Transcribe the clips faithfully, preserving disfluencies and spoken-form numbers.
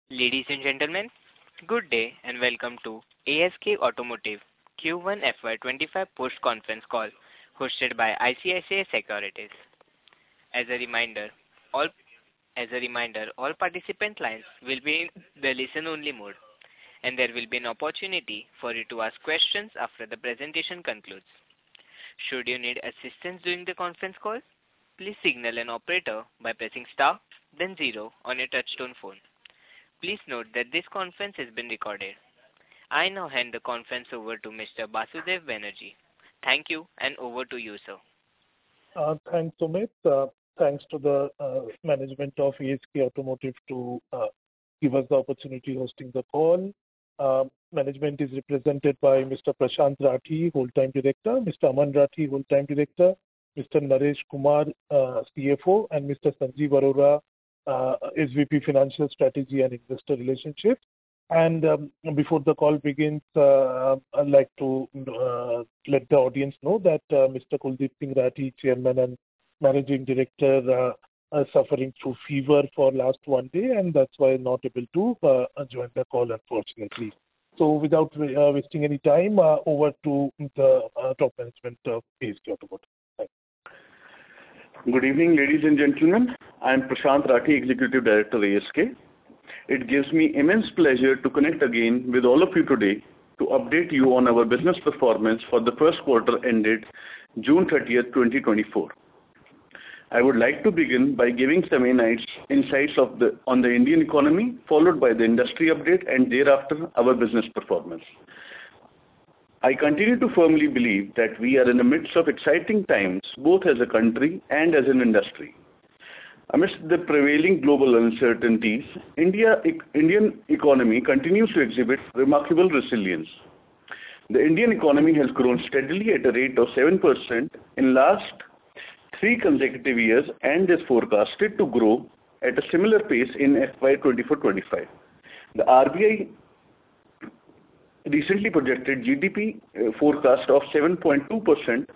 Ladies and gentlemen, good day and welcome to A S K Automotive Q one F Y twenty-five post-conference call hosted by I C I C I Securities. As a reminder, all as a reminder, all participant lines will be in the listen-only mode, and there will be an opportunity for you to ask questions after the presentation concludes. Should you need assistance during the conference call, please signal an operator by pressing star, then zero on your touchtone phone. Please note that this conference has been recorded. I now hand the conference over to Mister Basudev Banerjee. Thank you, and over to you, sir. Uh, thanks, Sumit. Uh, thanks to the uh, management of A S K Automotive to uh, give us the opportunity hosting the call. Uh, management is represented by Mister Prashant Rathi, Whole-Time Director, Mister Aman Rathi, Whole-Time Director, Mister Naresh Kumar, uh, C F O, and Mister Sanjeev Arora, uh, S V P Financial Strategy and Investor Relationship. And um, before the call begins, uh, I'd like to uh, let the audience know that uh, Mister Kuldeep Singh Rathi, Chairman and Managing Director, uh, are suffering through fever for last one day, and that's why not able to uh, join the call, unfortunately. So without uh, wasting any time, uh, over to the uh, top management of A S K Automotive. Thanks. Good evening, ladies and gentlemen. I am Prashant Rathi, Executive Director, A S K. It gives me immense pleasure to connect again with all of you today to update you on our business performance for the first quarter ended June thirtieth, twenty twenty-four. I would like to begin by giving some insights of the, on the Indian economy, followed by the industry update, and thereafter our business performance. I continue to firmly believe that we are in the midst of exciting times, both as a country and as an industry. Amidst the prevailing global uncertainties, India, Indian economy continues to exhibit remarkable resilience. The Indian economy has grown steadily at a rate of seven percent in last three consecutive years and is forecasted to grow at a similar pace in F Y twenty-four twenty-five. The R B I recently projected G D P forecast of seven point two percent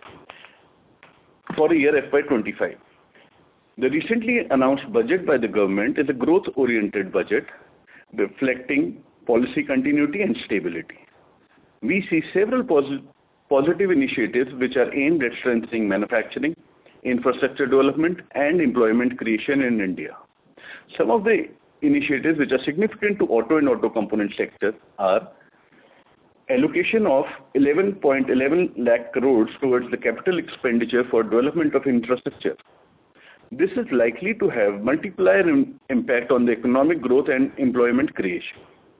for the year F Y twenty-five. The recently announced budget by the government is a growth-oriented budget reflecting policy continuity and stability. We see several posi- positive initiatives which are aimed at strengthening manufacturing, infrastructure development, and employment creation in India. Some of the initiatives which are significant to auto and auto component sector are allocation of eleven point one one lakh crores towards the capital expenditure for development of infrastructure. This is likely to have multiplier im- impact on the economic growth and employment creation.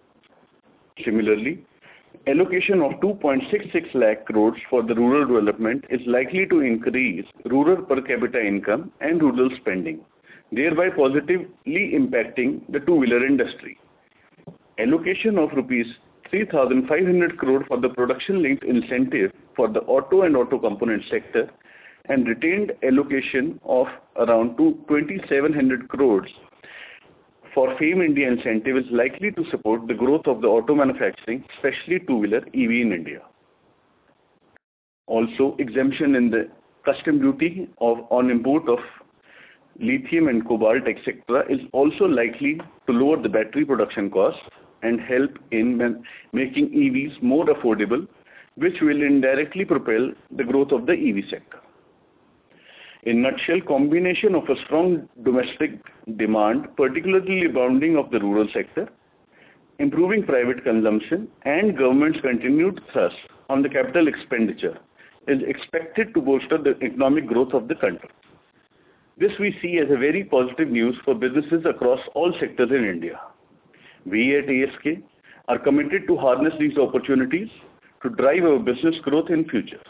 Similarly, allocation of two point six six lakh crores for the rural development is likely to increase rural per capita income and rural spending, thereby positively impacting the two-wheeler industry. Allocation of rupees three thousand five hundred crore for the production-linked incentive for the auto and auto component sector and retained allocation of around twenty-seven hundred crores for FAME India incentive is likely to support the growth of the auto manufacturing, especially two-wheeler E V in India. Also, exemption in the custom duty of, on import of lithium and cobalt, et cetera is also likely to lower the battery production costs and help in man- making E Vs more affordable, which will indirectly propel the growth of the E V sector. In nutshell, combination of a strong domestic demand, particularly rebounding of the rural sector, improving private consumption, and government's continued thrust on the capital expenditure is expected to bolster the economic growth of the country. This we see as a very positive news for businesses across all sectors in India. We at A S K are committed to harness these opportunities to drive our business growth in future.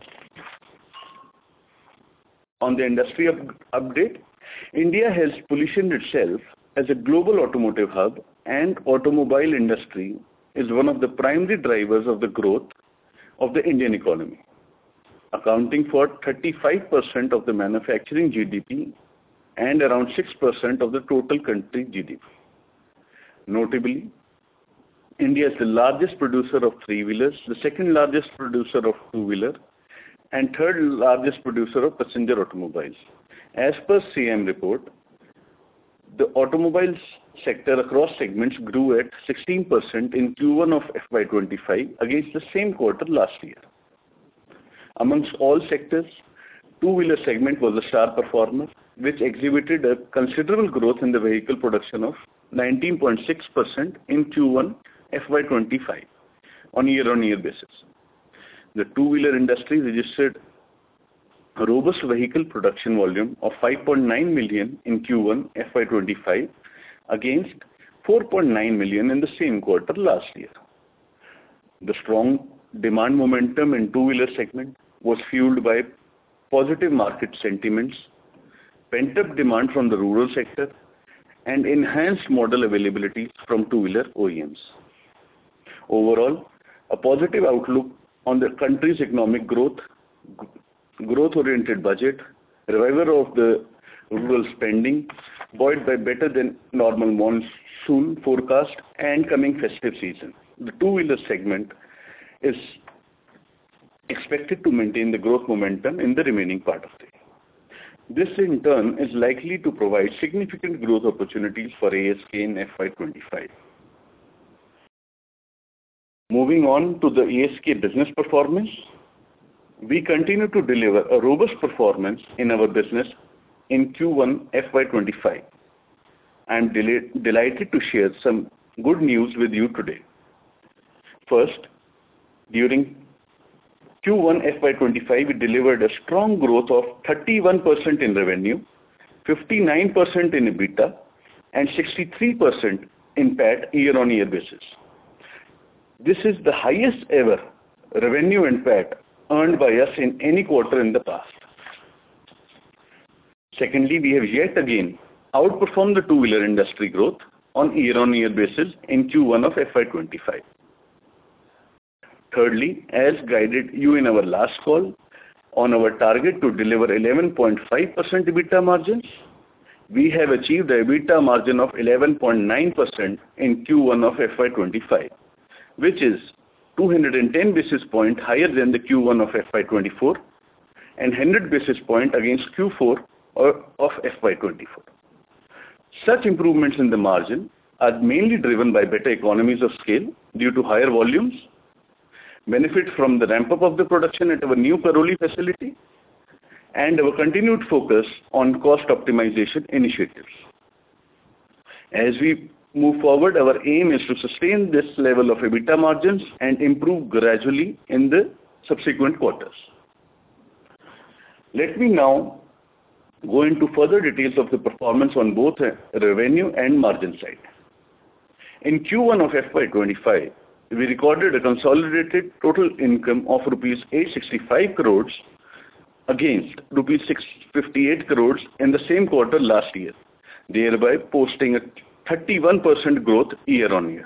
On the industry up- update, India has positioned itself as a global automotive hub, and automobile industry is one of the primary drivers of the growth of the Indian economy, accounting for thirty-five percent of the manufacturing G D P and around six percent of the total country G D P. Notably, India is the largest producer of three-wheelers, the second largest producer of two-wheeler, and third largest producer of passenger automobiles. As per C M report, the automobiles sector across segments grew at sixteen percent in Q one of F Y twenty-five against the same quarter last year. Amongst all sectors, two-wheeler segment was a star performer, which exhibited a considerable growth in the vehicle production of nineteen point six percent in Q one F Y twenty-five on year-on-year basis. The two-wheeler industry registered a robust vehicle production volume of five point nine million in Q one F Y twenty-five against four point nine million in the same quarter last year. The strong demand momentum in two-wheeler segment was fueled by positive market sentiments, pent-up demand from the rural sector, and enhanced model availability from two-wheeler O E Ms. Overall, a positive outlook on the country's economic growth, growth-oriented budget, revival of the rural spending, buoyed by better than normal monsoon forecast and coming festive season. The two-wheeler segment is expected to maintain the growth momentum in the remaining part of the year. This in turn is likely to provide significant growth opportunities for A S K in F Y twenty-five. Moving on to the A S K business performance, we continue to deliver a robust performance in our business in Q one F Y twenty-five. I am del- delighted to share some good news with you today. First, during Q one F Y twenty-five, we delivered a strong growth of thirty-one percent in revenue, fifty-nine percent in EBITDA, and sixty-three percent in P A T year-on-year basis. This is the highest ever revenue and P A T earned by us in any quarter in the past. Secondly, we have yet again outperformed the two-wheeler industry growth on year-on-year basis in Q one of F Y twenty-five. Thirdly, as guided you in our last call on our target to deliver eleven point five percent EBITDA margins, we have achieved a EBITDA margin of eleven point nine percent in Q one of F Y twenty-five, which is two hundred ten basis points higher than the Q one of F Y twenty-four and one hundred basis points against Q four of F Y twenty-four. Such improvements in the margin are mainly driven by better economies of scale due to higher volumes, benefit from the ramp-up of the production at our new Karoli facility, and our continued focus on cost optimization initiatives. As we move forward, our aim is to sustain this level of EBITDA margins and improve gradually in the subsequent quarters. Let me now go into further details of the performance on both revenue and margin side. In Q one of F Y twenty-five, we recorded a consolidated total income of rupees eight hundred sixty-five crores against rupees six hundred fifty-eight crores in the same quarter last year, thereby posting a thirty-one percent growth year-on-year.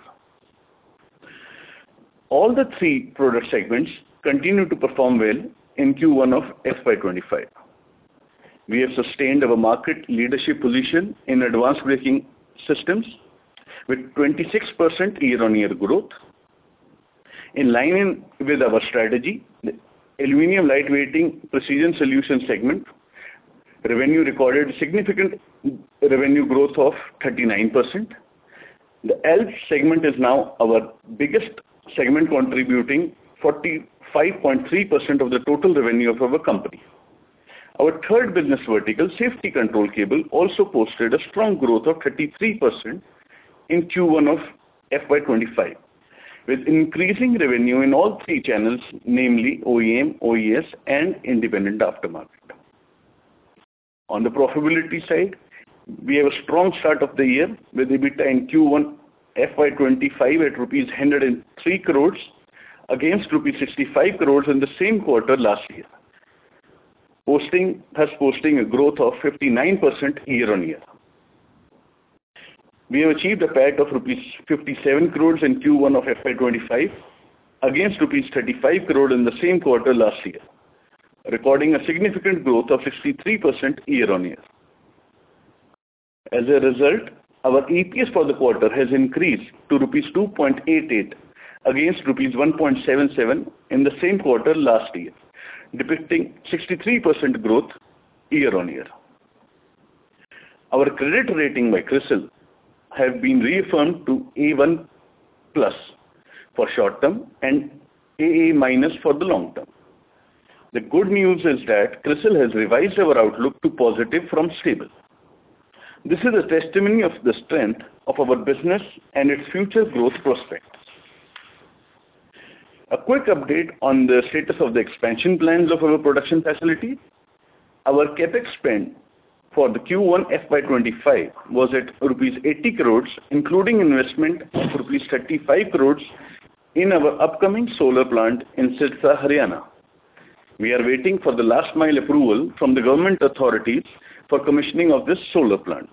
All the three product segments continue to perform well in Q one of F Y twenty-five. We have sustained our market leadership position in advanced braking systems with twenty-six percent year-on-year growth. In line with our strategy, the aluminum lightweighting precision solution segment revenue recorded significant revenue growth of thirty-nine percent. The A L P segment is now our biggest segment, contributing forty-five point three percent of the total revenue of our company. Our third business vertical, safety control cable, also posted a strong growth of thirty-three percent in Q one of F Y twenty-five, with increasing revenue in all three channels, namely O E M, O E S, and independent aftermarket. On the profitability side, we have a strong start of the year with EBITDA in Q one F Y twenty-five at rupees one hundred three crores against rupees sixty-five crores in the same quarter last year, posting thus posting a growth of fifty-nine percent year-on-year. We have achieved a P A T of rupees fifty-seven crores in Q one of F Y twenty-five against rupees thirty-five crores in the same quarter last year, recording a significant growth of sixty-three percent year-on-year. As a result, our E P S for the quarter has increased to rupees two point eight eight against rupees one point seven seven in the same quarter last year, depicting sixty-three percent growth year-on-year. our credit rating by CRISIL have been reaffirmed to A one plus for short term and A A minus for the long term. The good news is that CRISIL has revised our outlook to positive from stable. This is a testimony of the strength of our business and its future growth prospects. A quick update on the status of the expansion plans of our production facility. Our capex spend for the Q one F Y twenty-five was at rupees eighty crores, including investment of rupees thirty-five crores in our upcoming solar plant in Sirsa, Haryana. We are waiting for the last mile approval from the government authorities for commissioning of this solar plant.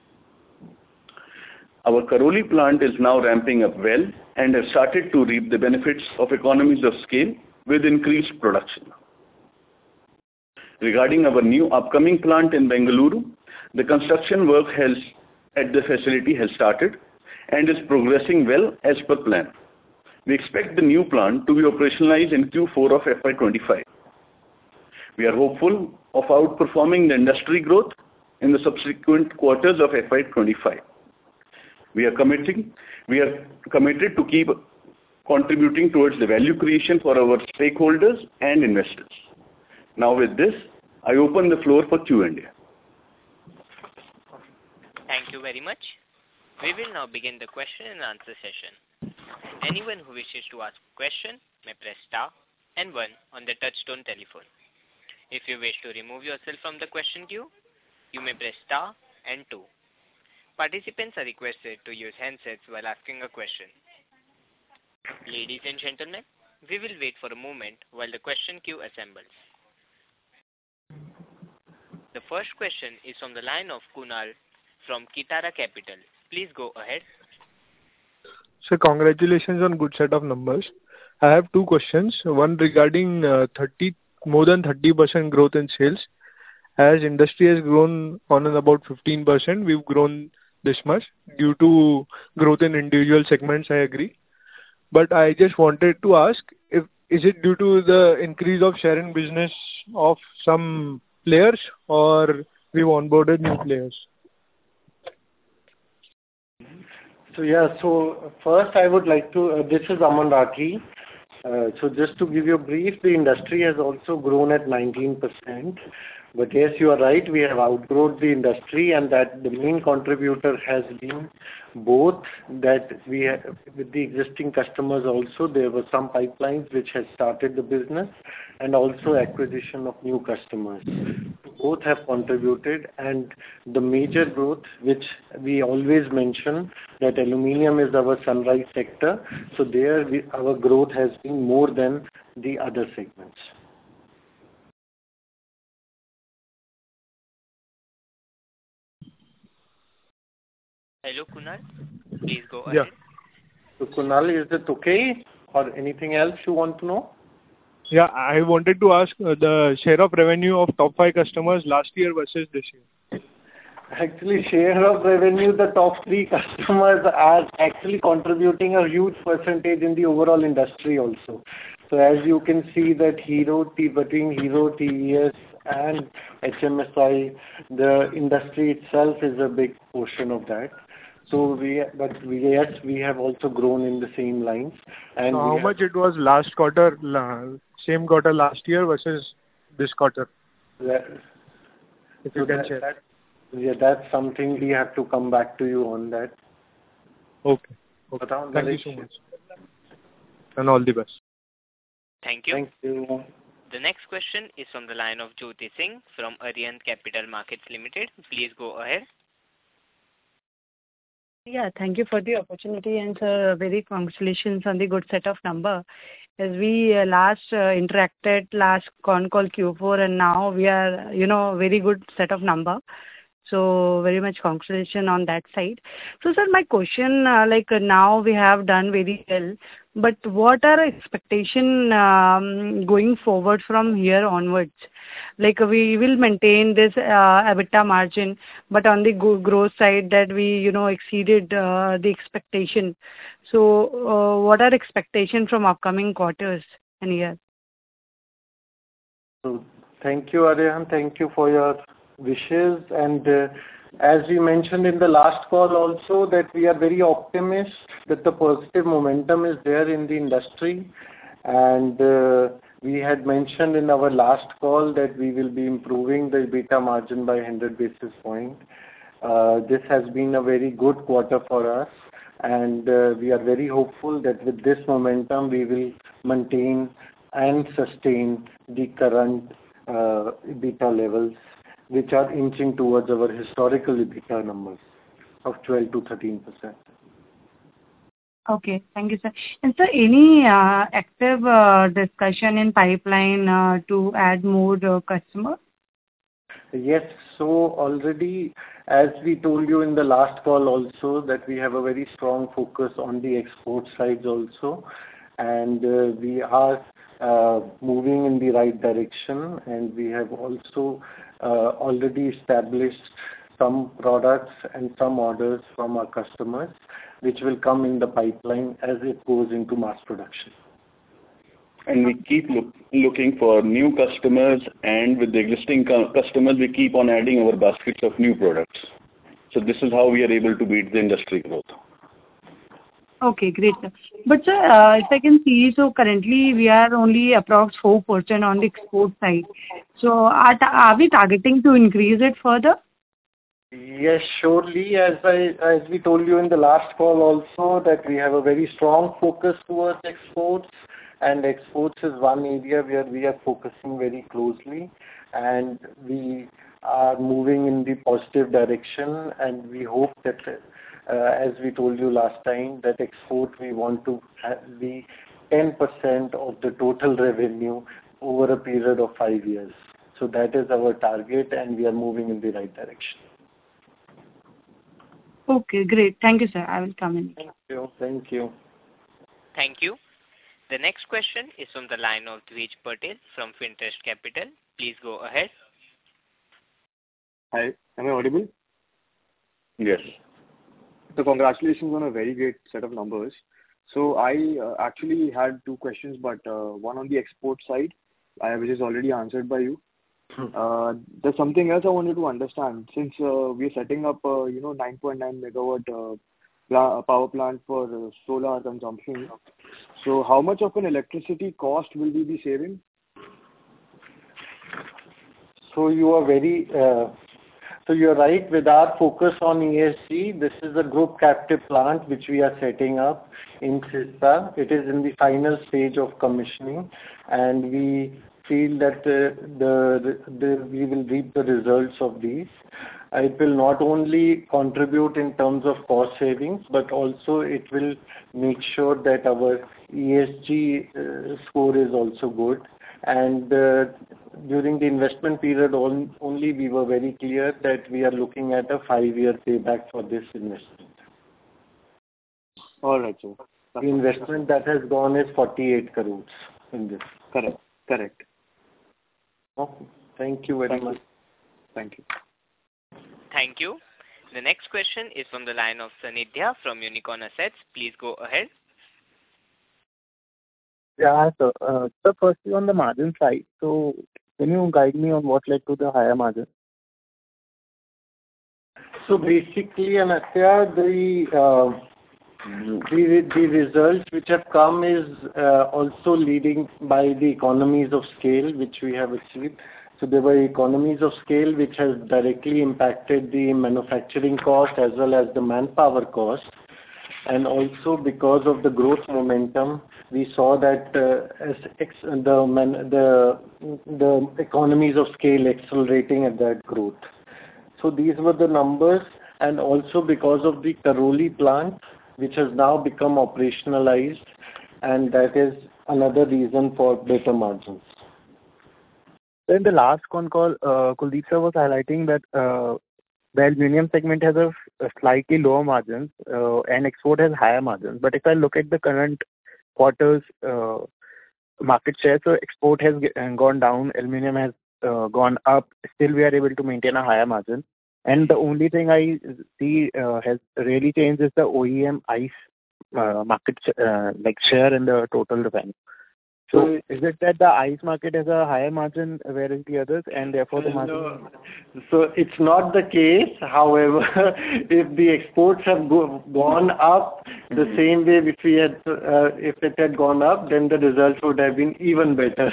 Our Karoli plant is now ramping up well and has started to reap the benefits of economies of scale with increased production. Regarding our new upcoming plant in Bengaluru, the construction work has, at the facility has started and is progressing well as per plan. We expect the new plant to be operationalized in Q four of F Y twenty-five. We are hopeful of outperforming the industry growth in the subsequent quarters of F Y twenty-five. We are committing, we are committed to keep contributing towards the value creation for our stakeholders and investors. Now with this, I open the floor for Q and A. Thank you very much. We will now begin the question and answer session. Anyone who wishes to ask a question may press star and one on the touchtone telephone. If you wish to remove yourself from the question queue, you may press star and two. Participants are requested to use handsets while asking a question. Ladies and gentlemen, we will wait for a moment while the question queue assembles. The first question is from the line of Kunal from Kitara Capital. Please go ahead. Sir, congratulations on good set of numbers. I have two questions. One regarding uh, thirty more than thirty percent growth in sales. As industry has grown on and about fifteen percent, we've grown this much due to growth in individual segments, I agree. But I just wanted to ask, if is it due to the increase of share in business of some players or we've onboarded new players? So yeah, so first I would like to, uh, this is Aman Rathi. Uh, so just to give you a brief, the industry has also grown at nineteen percent. But yes, you are right, we have outgrown the industry, and that the main contributor has been both that we have, with the existing customers also, there were some pipelines which has started the business, and also acquisition of new customers. Both have contributed, and the major growth, which we always mention, that aluminium is our sunrise sector, so there we, our growth has been more than the other segments. Hello, Kunal. Please go ahead. Yeah. So Kunal, is it okay, or anything else you want to know? Yeah, I wanted to ask uh, the share of revenue of top five customers last year versus this year. Actually, share of revenue, the top three customers are actually contributing a huge percentage in the overall industry also. So as you can see that Hero, T, between Hero, T E S and H M S I, the industry itself is a big portion of that. So we, but we, yes, we have also grown in the same lines. And so how have, much it was last quarter, la, same quarter last year versus this quarter? That, if so you can that, share. that, yeah, that's something we have to come back to you on that. Okay. okay. But Thank you so much. And all the best. Thank you. Thank you. The next question is from the line of Jyoti Singh from Arihant Capital Markets Limited. Please go ahead. Yeah, thank you for the opportunity, and sir, very congratulations on the good set of number. As we uh, last uh, interacted last con call Q four, and now we are, you know, very good set of number. So very much congratulations on that side. So sir, my question, uh, like uh, now we have done very well, but what are expectation um, going forward from here onwards? Like uh, we will maintain this uh, EBITDA margin, but on the go- growth side that we, you know, exceeded uh, the expectation. So uh, what are expectation from upcoming quarters and year? So thank you, Arihant. Thank you for your wishes, and uh, as we mentioned in the last call also, that we are very optimistic that the positive momentum is there in the industry. And uh, we had mentioned in our last call that we will be improving the EBITDA margin by one hundred basis points. Uh, this has been a very good quarter for us, and uh, we are very hopeful that with this momentum we will maintain and sustain the current uh, EBITDA levels, which are inching towards our historical EBITDA numbers of twelve to thirteen percent. Okay. Thank you, sir. And sir, any uh, active uh, discussion in pipeline uh, to add more uh, customers? Yes. So already, as we told you in the last call also, that we have a very strong focus on the export side also, and uh, we are uh, moving in the right direction, and we have also uh, already established some products and some orders from our customers, which will come in the pipeline as it goes into mass production. And we keep look, looking for new customers, and with the existing cu- customers, we keep on adding our baskets of new products. So this is how we are able to beat the industry growth. Okay, great, sir. But sir, uh, if I can see, so currently we are only approx four percent on the export side. So are, ta- are we targeting to increase it further? Yes, surely. As I, as we told you in the last call also, that we have a very strong focus towards exports, and exports is one area where we are focusing very closely, and we are moving in the positive direction, and we hope that, uh, as we told you last time, that export we want to have be ten percent of the total revenue over a period of five years. So that is our target, and we are moving in the right direction. Okay, great. Thank you, sir. I will come in. Thank you. Thank you. Thank you. The next question is from the line of Dvij Patel from Fintrust Capital. Please go ahead. Hi, am I audible? Yes. So congratulations on a very great set of numbers. So I uh, actually had two questions, but uh, one on the export side, uh, which is already answered by you. Uh, there's something else I wanted to understand. Since uh, we are setting up, uh, you know, nine point nine megawatt uh, pla- power plant for uh, solar consumption, so how much of an electricity cost will we be saving? So you are very, uh, so you are right with our focus on E S G. This is a group captive plant which we are setting up in Sista. It is in the final stage of commissioning, and we feel that uh, the, the we will reap the results of these. It will not only contribute in terms of cost savings, but also it will make sure that our E S G uh, score is also good. And uh, during the investment period on, only we were very clear that we are looking at a five-year payback for this investment. All right, sir. The investment that has gone is forty-eight crores in this. Correct. Correct. Okay. Thank you very Thank much. you. Thank you. Thank you. The next question is from the line of Sanidhya from Unicorn Assets. Please go ahead. Yeah, so, uh, so firstly on the margin side, so can you guide me on what led to the higher margin? So basically, Anatya, the, uh, the the results which have come is uh, also leading by the economies of scale which we have achieved. So there were economies of scale which has directly impacted the manufacturing cost as well as the manpower cost. And also because of the growth momentum, we saw that uh, as ex- the, man- the the economies of scale accelerating at that growth. So these were the numbers, and also because of the Karoli plant, which has now become operationalized, and that is another reason for better margins. In the last con call, uh, Kuldeep sir was highlighting that uh, the aluminum segment has a, a slightly lower margins uh, and export has higher margins. But if I look at the current quarter's uh, market share, so export has g- uh, gone down, aluminum has uh, gone up. Still, we are able to maintain a higher margin. And the only thing I see uh, has really changed is the O E M ICE uh, market sh- uh, like share in the total revenue. So, So is it that the ICE market has a higher margin whereas the others, and therefore the margin? No. So it's not the case. However, if the exports have go, gone up the Mhm. same way if we had, uh, if it had gone up, then the results would have been even better.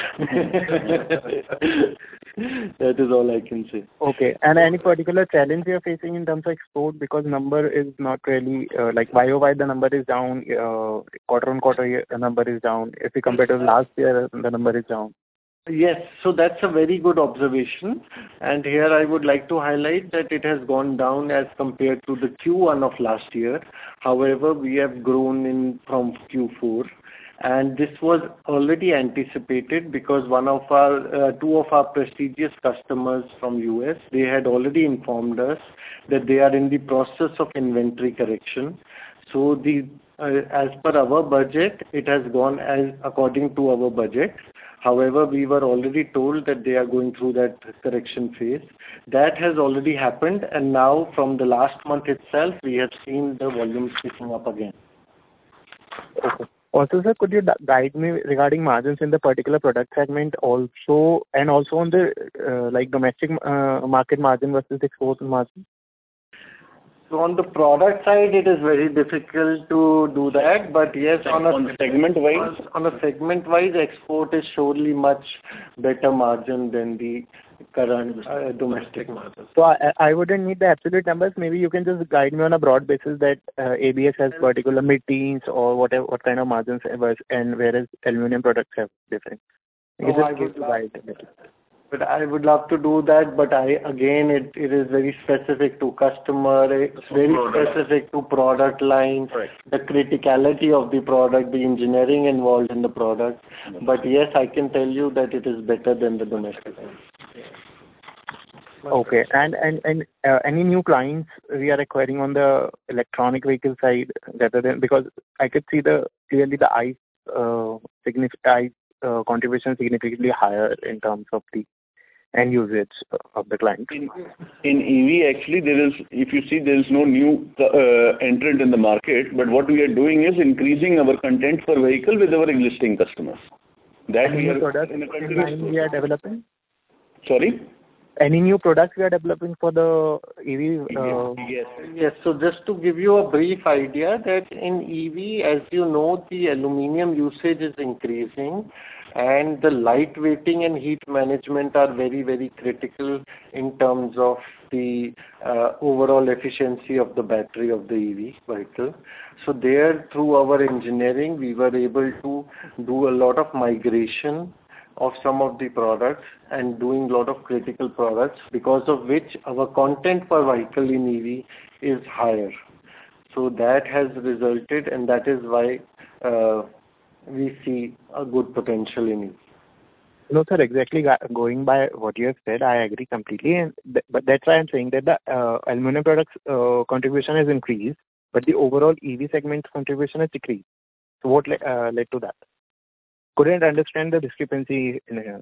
That is all I can say. Okay. And any particular challenge you are facing in terms of export, because number is not really uh, like Y O Y the number is down, uh, quarter on quarter year, the number is down. If we compare to last year, the number is down. Yes, so that's a very good observation. And here I would like to highlight that it has gone down as compared to the Q one of last year. However, we have grown in from Q four. And this was already anticipated because one of our, uh, two of our prestigious customers from U S, they had already informed us that they are in the process of inventory correction. So the, uh, as per our budget, it has gone as according to our budget. However, we were already told that they are going through that correction phase. That has already happened, and now from the last month itself, we have seen the volumes picking up again. Okay. Also, sir, could you gu- guide me regarding margins in the particular product segment also, and also on the uh, like domestic uh, market margin versus export margin? So on the product side, it is very difficult to do that, but yes, on a On segment-wise? on a segment-wise, export is surely much better margin than the current uh, domestic margin. So I, I wouldn't need the absolute numbers. Maybe you can just guide me on a broad basis that uh, A B S has particular mid-teens or whatever, what kind of margins, ever, and whereas aluminum products have different. You can Oh, just I give would guide a little. But I would love to do that, but I again, it, it is very specific to customer, it's very Product. specific to product line, Right. the criticality of the product, the engineering involved in the product. But yes, I can tell you that it is better than the domestic one. Okay. And and and uh, any new clients we are acquiring on the electronic vehicle side rather than, because I could see the clearly the ICE uh, significant ICE uh, contribution significantly higher in terms of the end usage of the client. In in E V, actually, there is, if you see, there is no new uh, entrant in the market, but what we are doing is increasing our content per vehicle with our existing customers. That Any we new are products in a in continuous line we are developing? Sorry? Any new products we are developing for the E V? Uh, Yes. Yes. So just to give you a brief idea that in E V, as you know, the aluminum usage is increasing and the light weighting and heat management are very, very critical in terms of the uh, overall efficiency of the battery of the E V vehicle. So there, through our engineering, we were able to do a lot of migration of some of the products and doing a lot of critical products, because of which our content per vehicle in E V is higher. So that has resulted, and that is why uh, we see a good potential in it. No, sir, exactly. Ga- Going by what you have said, I agree completely. And th- but that's why I'm saying that the uh, aluminum products uh, contribution has increased, but the overall E V segment contribution has decreased. So what le- uh, led to that? Couldn't understand the discrepancy in here.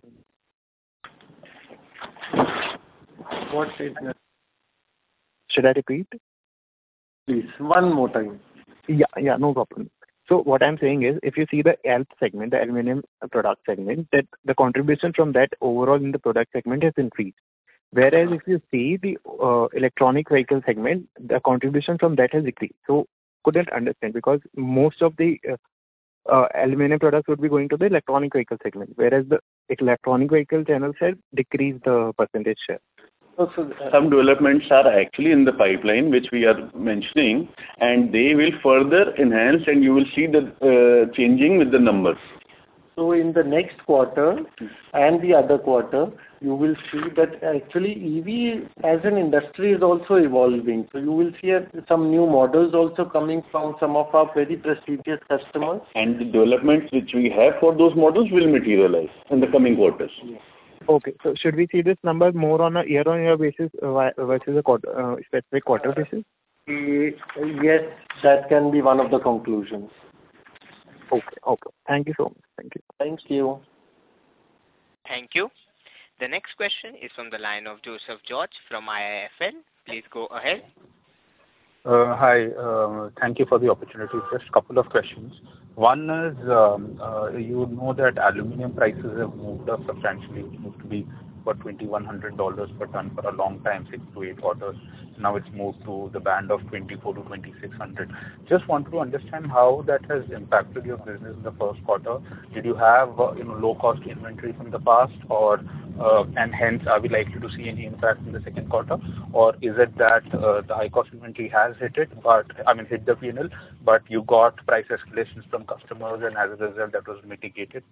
What is Should I repeat? Please, one more time. Yeah, yeah, no problem. So what I'm saying is, if you see the A L P segment, the aluminum product segment, that the contribution from that overall in the product segment has increased. Whereas if you see the uh, electronic vehicle segment, the contribution from that has decreased. So couldn't understand, because most of the uh, uh, aluminum products would be going to the electronic vehicle segment, whereas the electronic vehicle channel share decreased the percentage share. Some developments are actually in the pipeline, which we are mentioning, and they will further enhance, and you will see the uh, changing with the numbers. So in the next quarter and the other quarter, you will see that actually E V as an industry is also evolving. So you will see uh, some new models also coming from some of our very prestigious customers. And the developments which we have for those models will materialize in the coming quarters. Yes. Okay, so should we see this number more on a year-on-year basis uh, versus a quarter, uh, specific quarter basis? Uh, Yes, that can be one of the conclusions. Okay, okay. Thank you so much. Thank you. Thank you. Thank you. The next question is from the line of Joseph George from I I F L. Please go ahead. Uh, Hi. uh, Thank you for the opportunity. Just a couple of questions. One is, um, uh, you know that aluminum prices have moved up substantially. It used to be about twenty-one hundred dollars per ton for a long time, six to eight quarters. Now it's moved to the band of twenty-four to twenty-six hundred. Just wanted to understand how that has impacted your business in the first quarter. Did you have, uh, you know, low-cost inventory from the past, or uh, and hence are we likely to see any impact in the second quarter? Or is it that uh, the high-cost inventory has hit it, but I mean hit the P and L, but you got price escalations from customers, and as a result that was mitigated?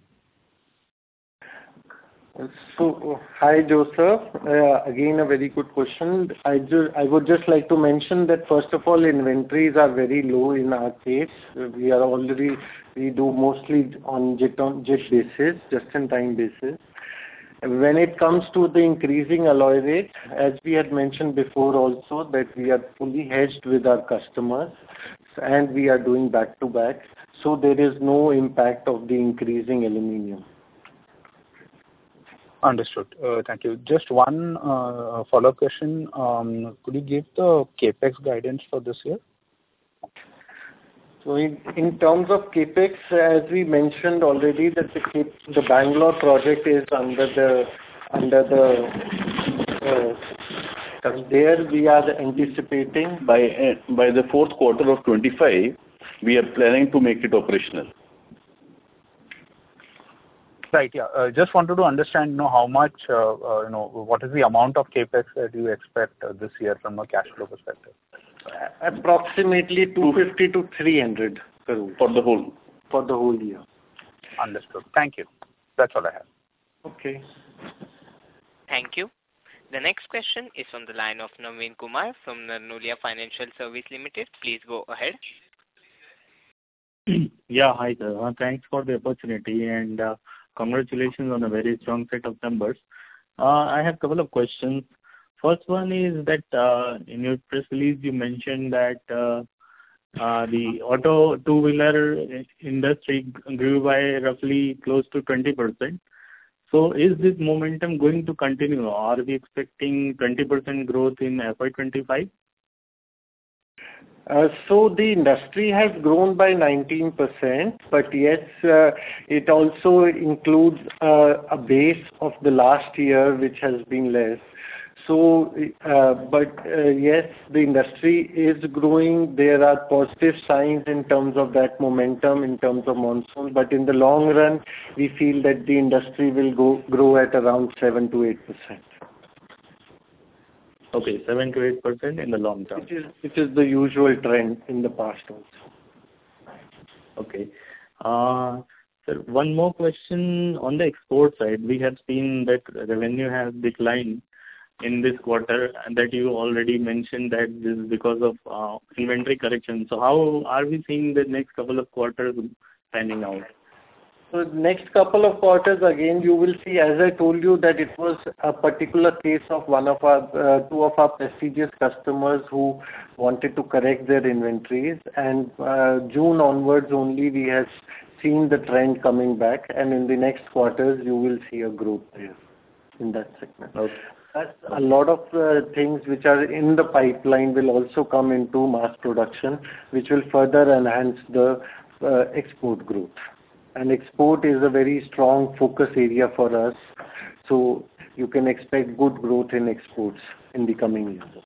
So, hi Joseph. Uh, again, a very good question. I just, I would just like to mention that first of all, inventories are very low in our case. We are already, we do mostly on jet on jet basis, just in time basis. When it comes to the increasing alloy rate, as we had mentioned before also, that we are fully hedged with our customers and we are doing back to back. So there is no impact of the increasing aluminium. Understood. Uh, Thank you. Just one uh, follow-up question. Um, Could you give the CapEx guidance for this year? So in, in terms of CapEx, as we mentioned already, that the Cap- the Bangalore project is under the under the uh, there we are anticipating By uh, by the fourth quarter of twenty-five, we are planning to make it operational. Right. Yeah. Uh, Just wanted to understand, you know, how much, uh, uh, you know, what is the amount of CapEx that you expect uh, this year from a cash flow perspective? approximately two fifty to three hundred crore For the whole. for the whole year. Understood. Thank you. That's all I have. Okay. Thank you. The next question is on the line of Naveen Kumar from Narnolia Financial Service Limited. Please go ahead. Yeah, hi sir. Uh, Thanks for the opportunity and uh, congratulations on a very strong set of numbers. Uh, I have a couple of questions. First one is that uh, in your press release you mentioned that uh, uh, the auto two-wheeler industry grew by roughly close to twenty percent. So is this momentum going to continue? Are we expecting twenty percent growth in F Y twenty-five? Uh, so the industry has grown by nineteen percent, but yes, uh, it also includes uh, a base of the last year which has been less. So, uh, but uh, yes, the industry is growing. There are positive signs in terms of that momentum, in terms of monsoon. But in the long run, we feel that the industry will go grow at around seven to eight percent. Okay, seven to eight percent in the long term. It is it is the usual trend in the past also. Okay. Uh, Sir, one more question on the export side. We have seen that revenue has declined in this quarter, and that you already mentioned that this is because of uh, inventory correction. So how are we seeing the next couple of quarters panning out? So next couple of quarters, again, you will see, as I told you, that it was a particular case of one of our, uh, two of our prestigious customers who wanted to correct their inventories. And uh, June onwards only, we have seen the trend coming back. And in the next quarters, you will see a growth there in that segment. Okay. That's a lot of uh, things which are in the pipeline will also come into mass production, which will further enhance the uh, export growth. And export is a very strong focus area for us. So you can expect good growth in exports in the coming years.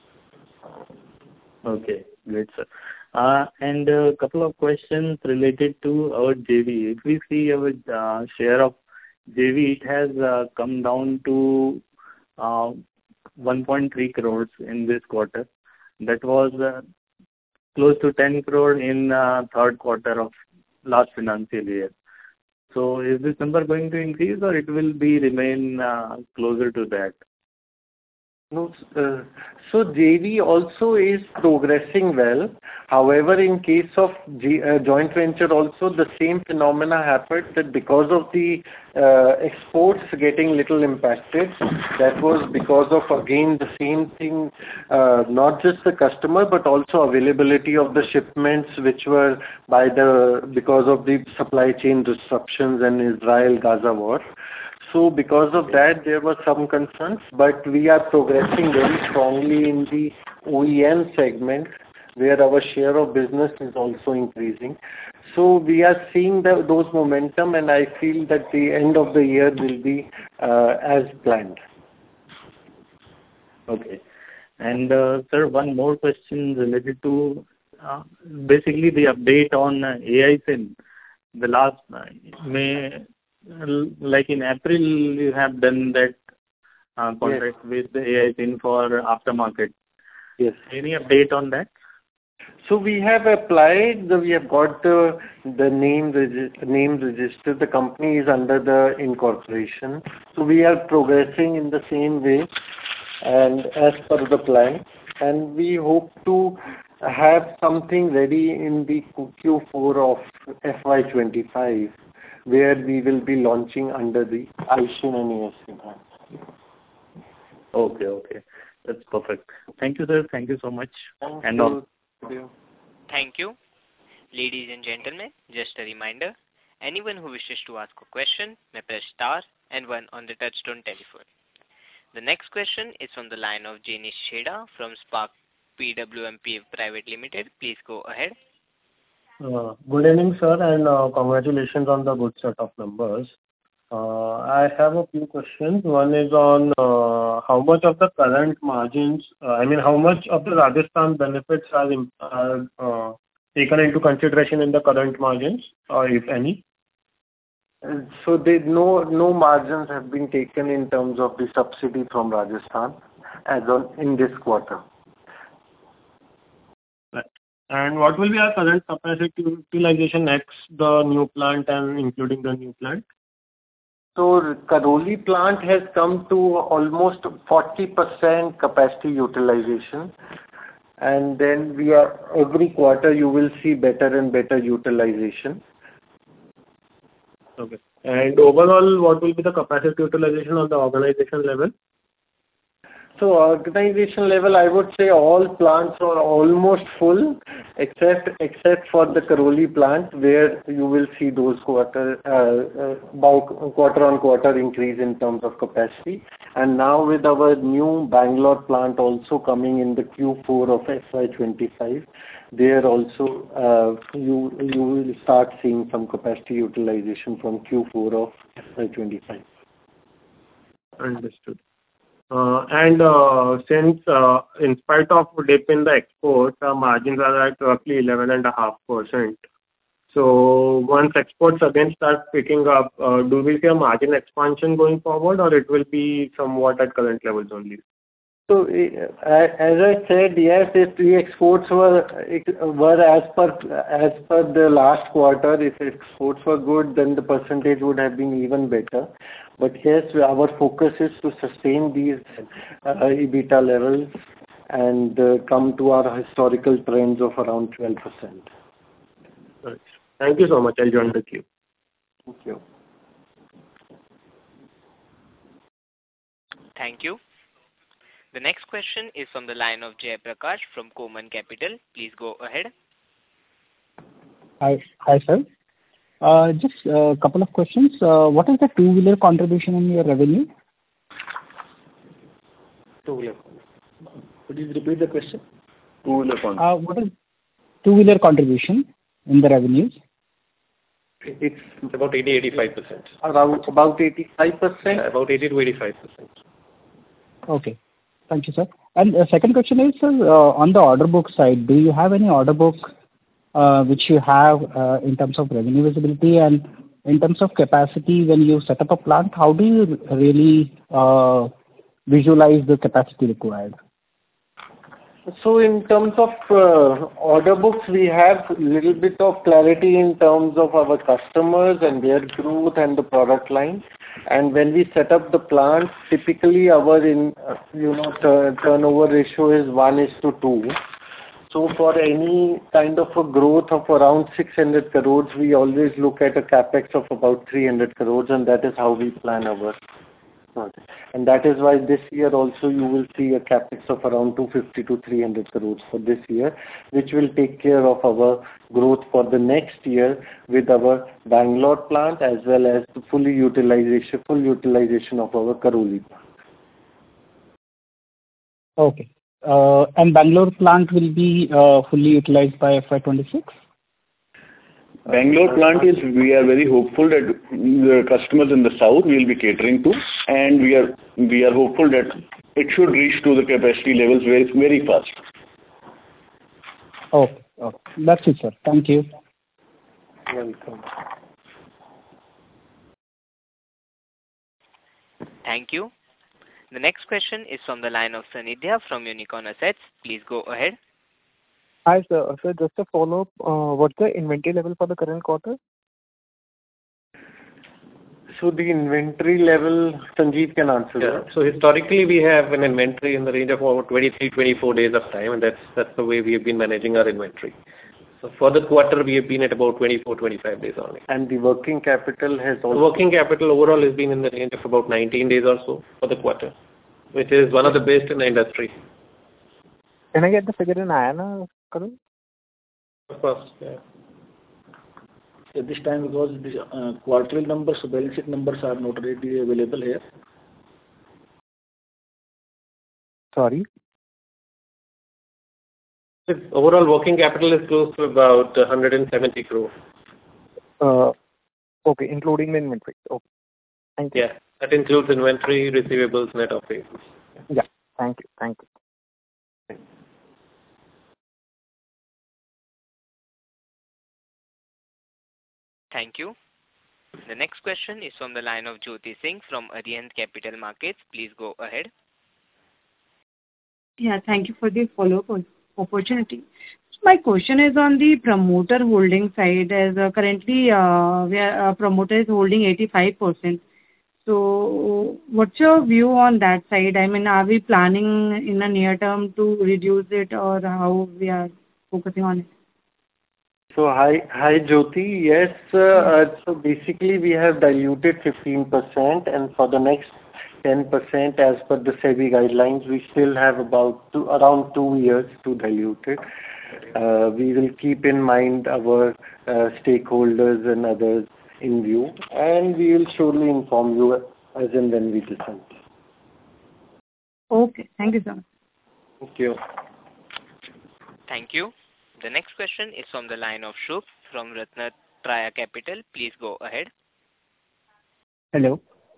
Okay, great, sir. Uh, and a couple of questions related to our J V. If we see our uh, share of J V, it has uh, come down to uh, one point three crores in this quarter. That was uh, close to ten crore in uh, third quarter of last financial year. So is this number going to increase, or it will be remain uh, closer to that? No, uh, so J V also is progressing well. However, in case of G, uh, joint venture also, the same phenomena happened, that because of the uh, exports getting little impacted, that was because of, again, the same thing, uh, not just the customer, but also availability of the shipments, which were by the, because of the supply chain disruptions and Israel-Gaza war. So because of that, there were some concerns, but we are progressing very strongly in the O E M segment, where our share of business is also increasing. So we are seeing the, those momentum, and I feel that the end of the year will be uh, as planned. Okay. And uh, sir, one more question related to uh, basically the update on uh, A I SIM. The last uh, May, like in April, you have done that uh, contract yes. with the A I SIM for aftermarket. Yes. Any update on that? So we have applied, we have got the, the name, regi- name registered, the company is under the incorporation. So we are progressing in the same way and as per the plan. And we hope to have something ready in the Q four of F Y twenty-five, where we will be launching under the iSIN and A S C brand. Okay, okay. That's perfect. Thank you, sir. Thank you so much. Thank and you. all. Thank you. Ladies and gentlemen, just a reminder, anyone who wishes to ask a question may press star and one on the touchtone telephone. The next question is from the line of Janish Chheda from Spark P W M P Private Limited. Please go ahead. Uh, good evening, sir, and uh, congratulations on the good set of numbers. Uh, I have a few questions. One is on uh, how much of the current margins, uh, I mean, how much of the Rajasthan benefits are, are uh, taken into consideration in the current margins, or if any? So there no no margins have been taken in terms of the subsidy from Rajasthan as on in this quarter. Right. And what will be our current capacity utilization next the new plant and including the new plant? So Karoli plant has come to almost forty percent capacity utilization, and then we are every quarter you will see better and better utilization. Okay. And overall, what will be the capacity utilization on the organization level? So organization level, I would say all plants are almost full, except except for the Karoli plant, where you will see those quarter uh, uh, about quarter on quarter increase in terms of capacity. And now with our new Bangalore plant also coming in the Q four of F Y twenty-five, there also uh, you you will start seeing some capacity utilization from Q four of F Y twenty-five. Understood. Uh, and uh, since uh, in spite of dip in the exports, our margins are at roughly eleven point five percent. So once exports again start picking up, uh, do we see a margin expansion going forward, or it will be somewhat at current levels only? So, uh, as I said, yes, if the exports were were as per as per the last quarter, if exports were good, then the percentage would have been even better. But yes, our focus is to sustain these uh, EBITDA levels and uh, come to our historical trends of around twelve percent. Right. Thank you so much. I'll join the queue. Thank you. Thank you. The next question is from the line of Jay Prakash from Coman Capital. Please go ahead. Hi, hi sir. Uh, just a couple of questions. Uh, what is the two-wheeler contribution in your revenue? Two-wheeler. Could you repeat the question? Two-wheeler contribution. Uh, what is two-wheeler contribution in the revenues? It's about eighty to eighty-five percent. Around about eighty-five percent? Yeah, about eighty to eighty-five percent. Okay. Thank you, sir. And the second question is, sir, uh, on the order book side, do you have any order book uh, which you have uh, in terms of revenue visibility and in terms of capacity when you set up a plant? How do you really uh, visualize the capacity required? So in terms of uh, order books, we have a little bit of clarity in terms of our customers and their growth and the product line. And when we set up the plant, typically our in uh, you know t- turnover ratio is one is to two. So for any kind of a growth of around six hundred crores, we always look at a capex of about three hundred crores, and that is how we plan our. And that is why this year also you will see a capex of around two hundred fifty to three hundred crores for this year, which will take care of our growth for the next year with our Bangalore plant as well as the fully utilization, full utilization of our Karoli plant. Okay. Uh, and Bangalore plant will be uh, fully utilized by F Y twenty-six? Bangalore plant is, we are very hopeful that the customers in the south we will be catering to, and we are we are hopeful that it should reach to the capacity levels very very fast. Okay. Okay. That's it, sir. Thank you. Welcome. Thank you. The next question is from the line of Sanidhya from Unicorn Assets. Please go ahead. Hi, sir. Sir, just a follow-up. Uh, what's the inventory level for the current quarter? So the inventory level, Sanjeev can answer Yeah. that. So historically, we have an inventory in the range of about twenty-three, twenty-four days of time, and that's that's the way we have been managing our inventory. So for the quarter, we have been at about twenty-four, twenty-five days only. And the working capital has The also... working capital overall has been in the range of about nineteen days or so for the quarter, which is one of the best in the industry. Can I get the figure in I N R, Karun? Of course, yeah. At this time, because the uh, quarterly numbers, balance sheet numbers are not readily available here. Sorry? The overall working capital is close to about one hundred seventy crore. Uh, okay, including the inventory. Okay. Thank you. Yeah, that includes inventory, receivables, net of payables. Yeah, thank you. Thank you. Thank you. The next question is from the line of Jyoti Singh from Arihant Capital Markets. Please go ahead. Yeah, thank you for the follow-up opportunity. My question is on the promoter holding side, as uh, currently uh, we are, uh, promoter is holding eighty-five percent. So what's your view on that side? I mean, are we planning in the near term to reduce it, or how we are focusing on it? So hi, hi Jyoti. Yes, uh, uh, so basically we have diluted fifteen percent, and for the next ten percent as per the SEBI guidelines, we still have about two, around two years to dilute it. Uh, we will keep in mind our uh, stakeholders and others in view, and we will surely inform you as and when we decide. Okay, thank you so much. Thank you. Thank you. The next question is from the line of Shubh from Ratnatraya Capital. Please go ahead. Hello.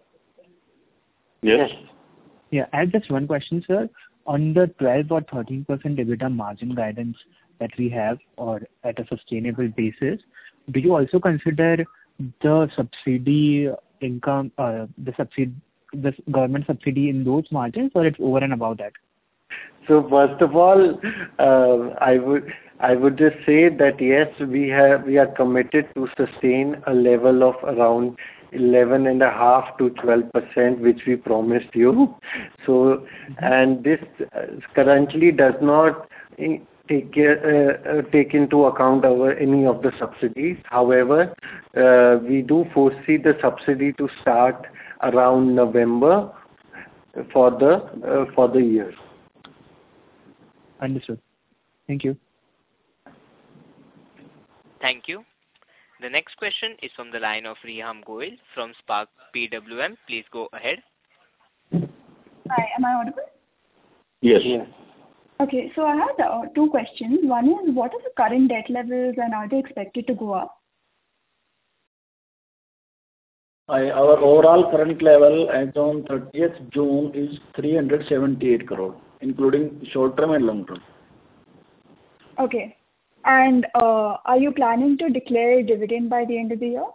Yes. Yeah, I have just one question, sir. On the twelve or thirteen percent EBITDA margin guidance that we have, or at a sustainable basis, do you also consider the subsidy income, uh, the subsidy, the government subsidy in those margins, or it's over and above that? So first of all, uh, I would I would just say that yes, we have we are committed to sustain a level of around eleven and a half to twelve percent, which we promised you. So, and this currently does not take care, uh, take into account our any of the subsidies. However, uh, we do foresee the subsidy to start around November for the uh, for the year. Understood. Thank you. Thank you. The next question is from the line of Riham Goel from Spark P W M. Please go ahead. Hi, am I audible? Yes. Yes. Okay, so I had uh, two questions. One is, what are the current debt levels and are they expected to go up? I, our overall current level as on thirtieth June is three hundred seventy-eight crore, including short-term and long-term. Okay. And uh, are you planning to declare a dividend by the end of the year?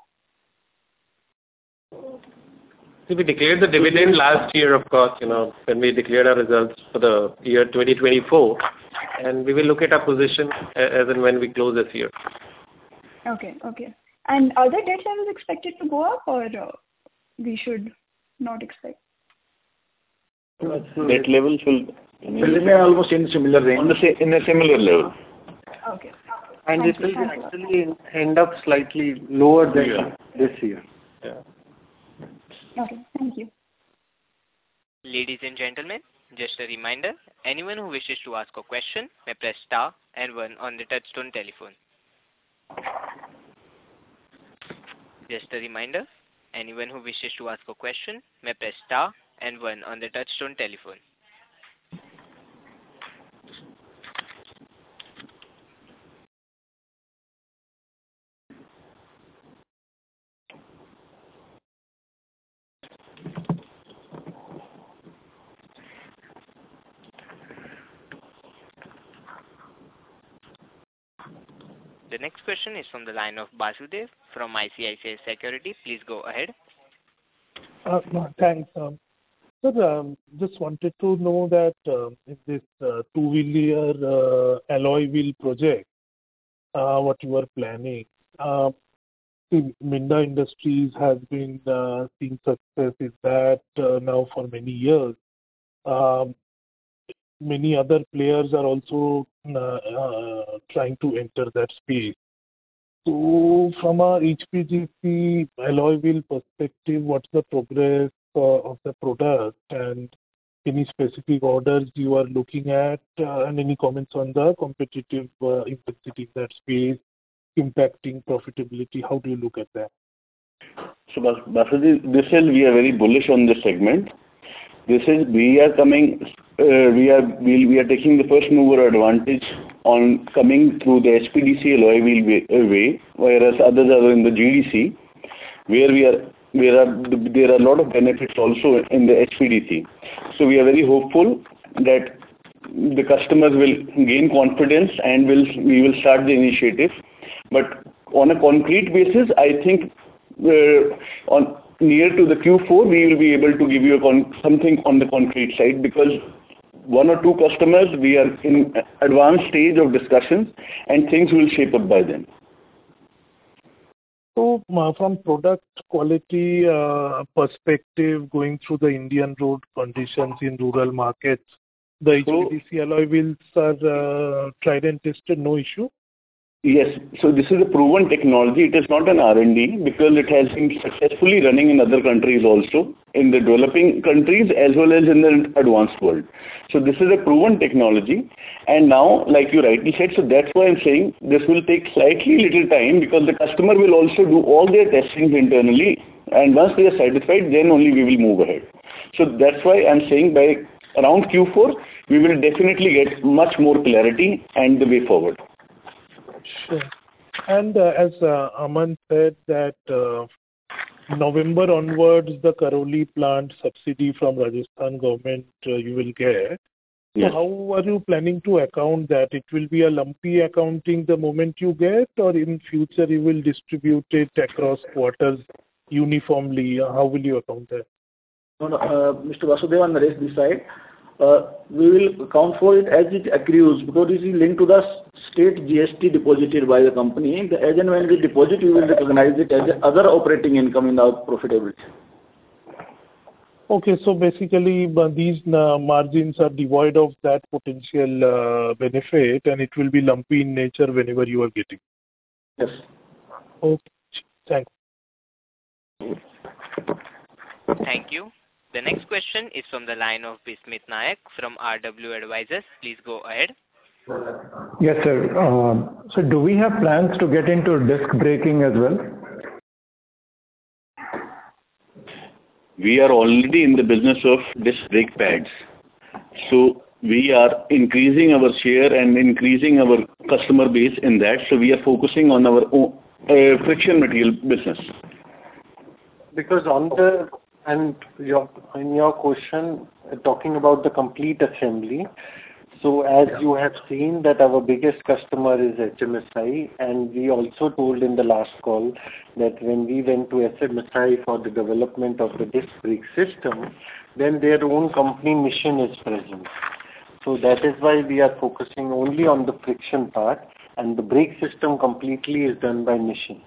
So we declared the dividend last year, of course, you know, when we declared our results for the year twenty twenty-four, and we will look at our position as and when we close this year. Okay, okay. And are the debt levels expected to go up, or uh, we should not expect? Debt levels will will remain almost in similar range. On the sa- in a similar level. Okay. And Thank it you, will thank you. actually end up slightly lower than Yeah. this year. Yeah. Okay, thank you. Ladies and gentlemen, just a reminder, anyone who wishes to ask a question may press star and one on the touchtone telephone. Just a reminder, anyone who wishes to ask a question may press star and one on the touchtone telephone. The next question is from the line of Basudev from I C I C I Securities. Please go ahead. Uh, no, Thanks. um, Sir, um, just wanted to know that uh, in this uh, two-wheeler uh, alloy wheel project, uh, what you are planning. Uh, see, Minda Industries has been uh, seeing success in that uh, now for many years. Um, Many other players are also uh, uh, trying to enter that space. So from a H P G C alloy wheel perspective, what's the progress uh, of the product and any specific orders you are looking at, uh, and any comments on the competitive uh, intensity in that space impacting profitability? How do you look at that? So, Bas- Basudev, this is we are very bullish on this segment. This is we are coming, uh, we are we, we are taking the first mover advantage on coming through the H P D C alloy wheel way, uh, way, whereas others are in the G D C, where we are there are there are a lot of benefits also in the H P D C. So we are very hopeful that the customers will gain confidence and will we will start the initiative. But on a concrete basis, I think uh, on near to the Q four, we will be able to give you a con- something on the concrete side, because one or two customers, we are in advanced stage of discussions and things will shape up by then. So uh, from product quality uh, perspective, going through the Indian road conditions in rural markets, the H P D C alloy wheels are uh, tried and tested, no issue? Yes. So this is a proven technology. It is not an R and D, because it has been successfully running in other countries also, in the developing countries as well as in the advanced world. So this is a proven technology. And now, like you rightly said, so that's why I'm saying this will take slightly little time, because the customer will also do all their testings internally. And once they are satisfied, then only we will move ahead. So that's why I'm saying by around Q four, we will definitely get much more clarity and the way forward. Sure. And uh, as uh, Aman said that uh, November onwards, the Karoli plant subsidy from Rajasthan government uh, you will get. Yes. So how are you planning to account that? It will be a lumpy accounting the moment you get, or in future you will distribute it across quarters uniformly? How will you account that? No, no, uh, Mister Vasudev on the rest this side, uh, we will account for it as it accrues, because this is linked to the state G S T deposited by the company. The, as and when we deposit, we will recognize it as other operating income in our profitability. Okay, so basically uh, these uh, margins are devoid of that potential uh, benefit, and it will be lumpy in nature whenever you are getting. Yes. Okay, thanks. Thank you. The next question is from the line of Bismit Nayak from R W Advisors. Please go ahead. Yes, sir. Uh, so do we have plans to get into disc braking as well? We are already in the business of disc brake pads. So we are increasing our share and increasing our customer base in that. So we are focusing on our own, uh, friction material business. Because on the, and your, in your question, uh, talking about the complete assembly, so as you have seen that our biggest customer is H M S I, and we also told in the last call that when we went to H M S I for the development of the disc brake system, then their own company mission is present. So that is why we are focusing only on the friction part, and the brake system completely is done by mission.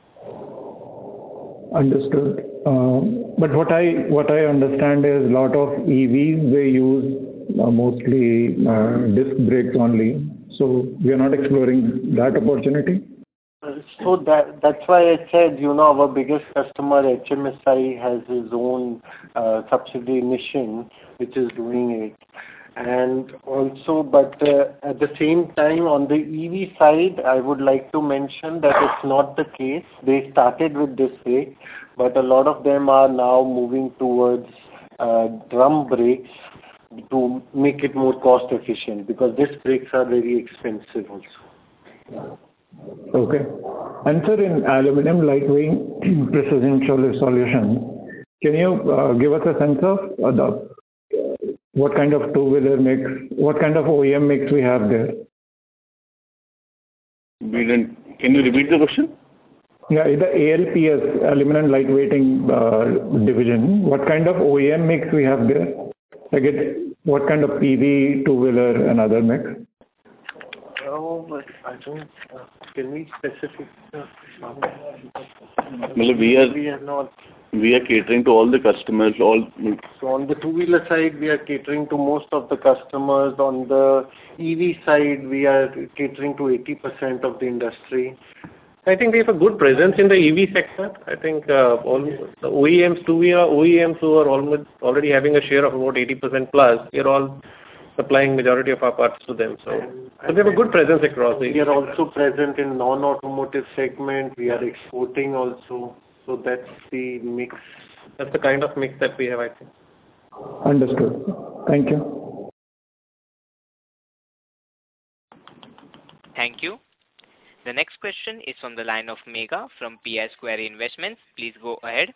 Understood. Um, but what I what I understand is a lot of E Vs, they use uh, mostly uh, disc brakes only. So we are not exploring that opportunity. So that that's why I said, you know, our biggest customer H M S I has his own uh, subsidiary mission, which is doing it. And also, but uh, at the same time, on the E V side, I would like to mention that it's not the case. They started with this brake, but a lot of them are now moving towards uh, drum brakes to make it more cost efficient, because these brakes are very expensive also. Okay. And sir, in aluminum lightweight precision solution, can you uh, give us a sense of uh, the what kind of two-wheeler mix, what kind of O E M mix we have there? We didn't Can you repeat the question? Yeah, in the A L P S, aluminum lightweighting uh, division, what kind of O E M mix we have there? Like it, what kind of P V, two-wheeler and other mix? Oh, but I don't, uh, can we specific? Uh, we are, we are not. We are catering to all the customers. All. So on the two-wheeler side, we are catering to most of the customers. On the E V side, we are catering to eighty percent of the industry. I think we have a good presence in the E V sector. I think uh, all the O E Ms, two-wheeler O E Ms who are almost already having a share of about eighty percent plus, we are all supplying majority of our parts to them. So, so we have a good presence across the. We are also present in non-automotive segment. We are exporting also. So that's the mix. That's the kind of mix that we have, I think. Understood. Thank you. Thank you. The next question is from the line of Megha from P I Square Investments. Please go ahead.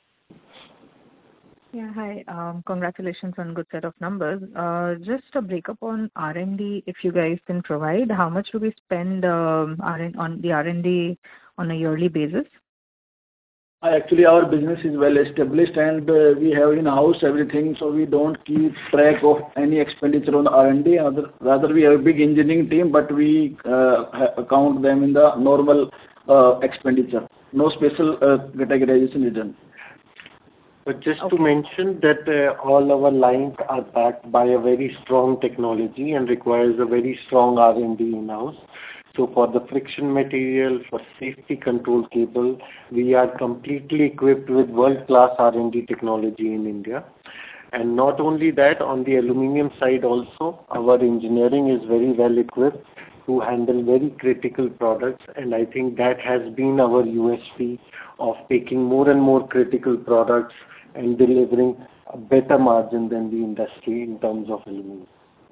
Yeah, hi. Um, congratulations on good set of numbers. Uh, just a breakup on R and D, if you guys can provide. How much do we spend um, on the R and D on a yearly basis? Actually, our business is well established and uh, we have in-house everything, so we don't keep track of any expenditure on R and D. Rather, we have a big engineering team, but we uh, count them in the normal uh, expenditure. No special uh, categorization is done. But just okay. to mention that uh, all our lines are backed by a very strong technology and requires a very strong R and D in-house. So for the friction material, for safety control cable, we are completely equipped with world-class R and D technology in India. And not only that, on the aluminium side also, our engineering is very well equipped to handle very critical products. And I think that has been our U S P of taking more and more critical products and delivering a better margin than the industry in terms of aluminum.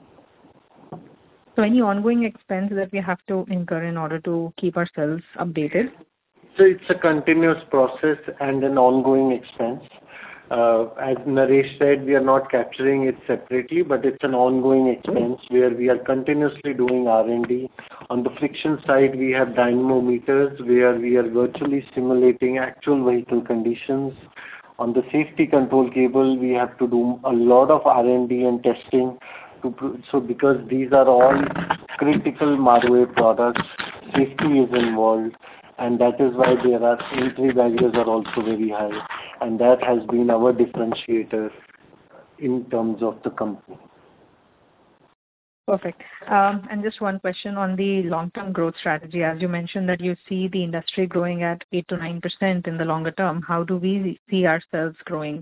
So any ongoing expense that we have to incur in order to keep ourselves updated? So it's a continuous process and an ongoing expense. Uh, as Naresh said, we are not capturing it separately, but it's an ongoing expense where we are continuously doing R and D. On the friction side, we have dynamometers where we are virtually simulating actual vehicle conditions. On the safety control cable, we have to do a lot of R and D and testing. To, so because these are all critical Marway products, safety is involved, and that is why there are entry barriers are also very high, and that has been our differentiator in terms of the company. Perfect. Um, and just one question on the long-term growth strategy. As you mentioned that you see the industry growing at eight to nine percent in the longer term, how do we see ourselves growing?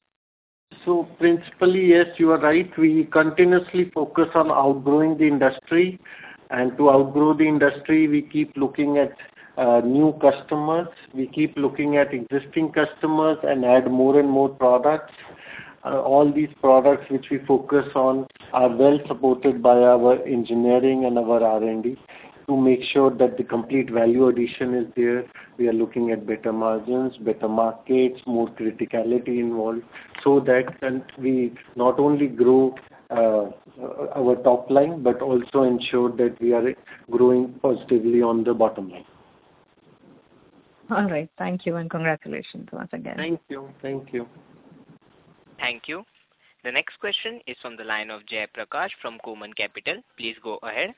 So principally, yes, you are right. We continuously focus on outgrowing the industry, and to outgrow the industry, we keep looking at uh, new customers. We keep looking at existing customers and add more and more products. Uh, all these products which we focus on are well supported by our engineering and our R and D to make sure that the complete value addition is there. We are looking at better margins, better markets, more criticality involved, so that and we not only grow uh, our top line, but also ensure that we are growing positively on the bottom line. All right. Thank you and congratulations once again. Thank you. Thank you. Thank you. The next question is from the line of Jay Prakash from Koman Capital. Please go ahead.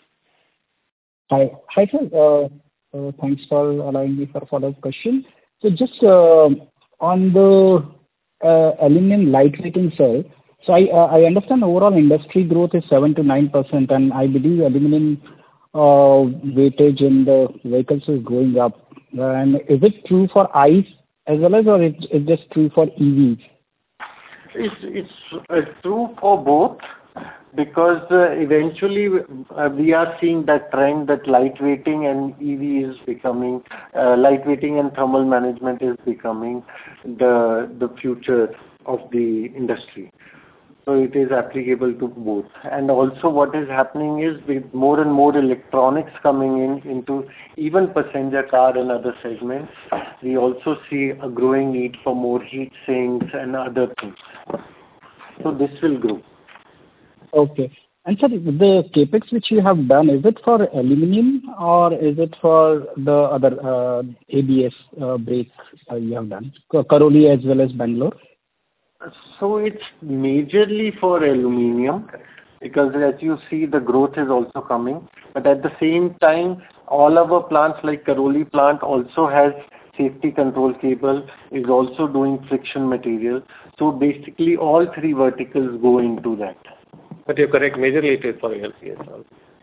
Hi. Hi, sir. Uh, uh, thanks for allowing me for follow-up question. So just uh, on the uh, aluminum lightweighting, sir, so I uh, I understand overall industry growth is seven to nine percent, and I believe aluminum uh, weightage in the vehicles is going up. And is it true for ICE as well as, or is it just true for E Vs? It's, it's uh, true for both, because uh, eventually uh, we are seeing that trend that lightweighting and E V is becoming, uh, lightweighting and thermal management is becoming the the future of the industry. So it is applicable to both. And also what is happening is with more and more electronics coming in into even passenger car and other segments, we also see a growing need for more heat sinks and other things. So this will grow. Okay. And sir, the CapEx which you have done, is it for aluminum or is it for the other uh, A B S uh, brake uh, you have done, Ka- Karoli as well as Bangalore? So it's majorly for aluminum because as you see the growth is also coming. But at the same time, all our plants like Karoli plant also has safety control cable, is also doing friction material. So basically all three verticals go into that. But you're correct, majorly it is for L C S also.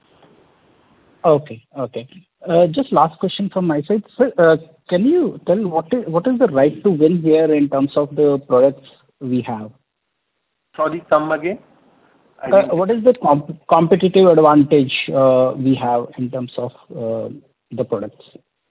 Okay. Okay. Uh, Just last question from my side. Sir, uh, can you tell what is what is the right to win here in terms of the products we have? Sorry, come again? I Uh, didn't- What is the comp- competitive advantage uh, we have in terms of uh, the products?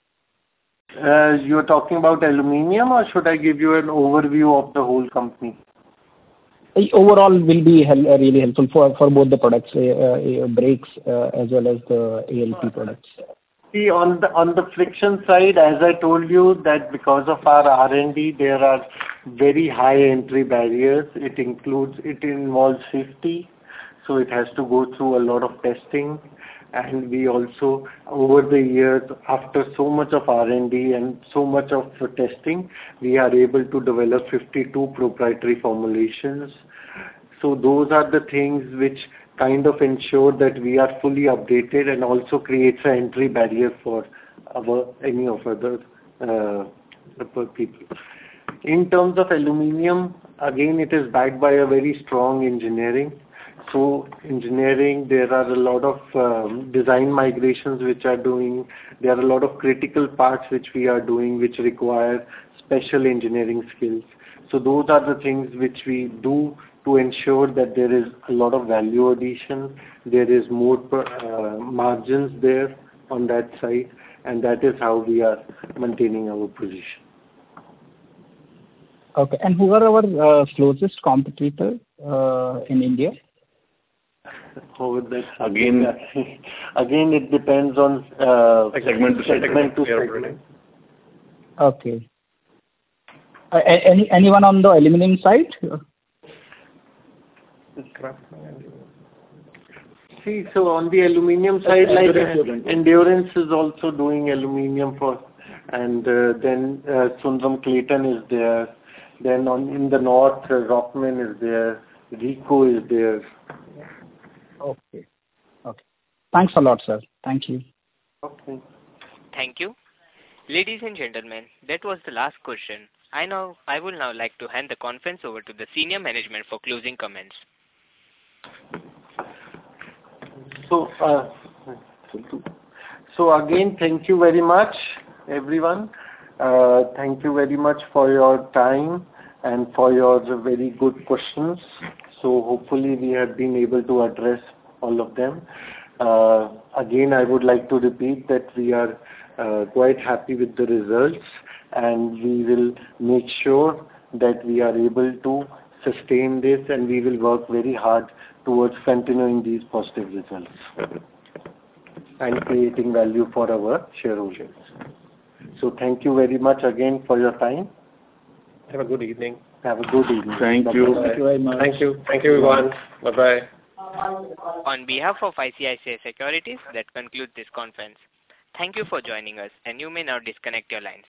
Uh, you're talking about aluminum or should I give you an overview of the whole company? Uh, Overall will be hel- uh, really helpful for for both the products, uh, uh, brakes, uh, as well as the A L P products. See, on the on the friction side, as I told you, that because of our R and D, there are very high entry barriers. It includes, it involves safety, so it has to go through a lot of testing. And we also, over the years, after so much of R and D and so much of testing, we are able to develop fifty-two proprietary formulations. So those are the things which kind of ensure that we are fully updated and also creates an entry barrier for our any of other uh, people. In terms of aluminium, again, it is backed by a very strong engineering. So engineering, there are a lot of um, design migrations which are doing. There are a lot of critical parts which we are doing which require special engineering skills. So those are the things which we do to ensure that there is a lot of value addition, there is more uh, margins there on that side, and that is how we are maintaining our position. Okay. And who are our uh, closest competitor uh, in India? Oh, that's again, again it depends on uh, segment to segment to segment. segment. Okay. Uh, a- any anyone on the aluminum side? See, so on the aluminium side, like uh, Endurance is also doing aluminium for, and uh, then uh, Sundram Clayton is there. Then on in the north, uh, Rockman is there. Rico is there. Okay. Okay. Thanks a lot, sir. Thank you. Okay. Thank you. Ladies and gentlemen, that was the last question. I now I would now like to hand the conference over to the senior management for closing comments. So, uh, so again, thank you very much, everyone. Uh, thank you very much for your time and for your very good questions. So hopefully we have been able to address all of them. Uh, again, I would like to repeat that we are uh, quite happy with the results, and we will make sure that we are able to sustain this, and we will work very hard towards continuing these positive results and creating value for our shareholders. So thank you very much again for your time. Have a good evening. Have a good evening. Thank Bye-bye. you. Thank you very much. Thank you. Thank you, everyone. Bye-bye. On behalf of I C I C I Securities, that concludes this conference. Thank you for joining us, and you may now disconnect your lines.